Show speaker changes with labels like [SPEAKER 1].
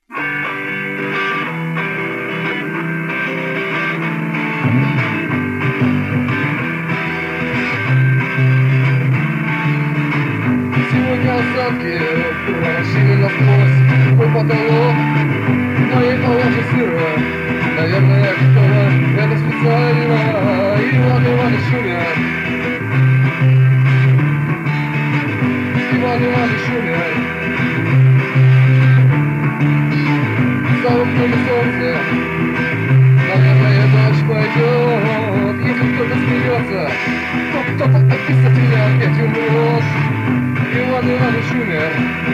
[SPEAKER 1] Сегодня осадки прошили насквозь твой потолок. Моей палате сыро, наверное, кто-то это специально. Иван Иванович умер. Иван Иванович умер. За окнами солнце, наверное, дождь пойдет. Если кто-то смеется, то кто-то описательно опять умрет. Иван Иванович умер.